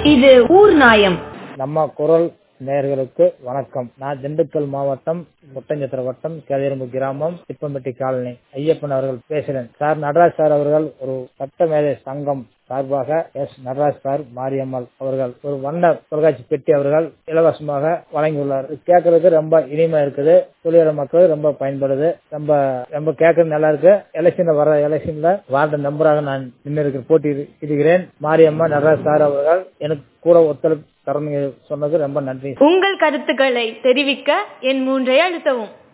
இது ஊர் நாயம். நம்ம குரல் நேயர்களுக்கு வணக்கம். நான் திண்டுக்கல் மாவட்டம் முட்டஞ்சத்திர வட்டம் கேதியரம்பு கிராமம் திப்பம்பட்டி காலனி ஐயப்பன் அவர்கள் பேசுறேன். சார் நடராஜ் சார் அவர்கள் ஒரு சட்ட மேதை சங்கம் சார்பாக எஸ் நடராஜ் சார் மாரியம்மாள் அவர்கள் ஒரு வண்ண தொலைக்காட்சி பெட்டி அவர்கள் இலவசமாக வழங்கியுள்ளார். கேட்கறதுக்கு ரொம்ப இனிமையா இருக்குது. தொழிலாள மக்கள் ரொம்ப பயன்படுது. ரொம்ப கேட்கறது நல்லா இருக்கு. எலெக்ஷன்ல வார்டு மெம்பராக நான் நின்று போட்டியிடுகிறேன். மாரியம்மா நடராஜ் சார் அவர்கள் எனக்கு கூட ஒத்துழைப்பு தரணும் சொன்னது ரொம்ப நன்றி. உங்கள் கருத்துக்களை தெரிவிக்க என் 3 அழுத்தவும்.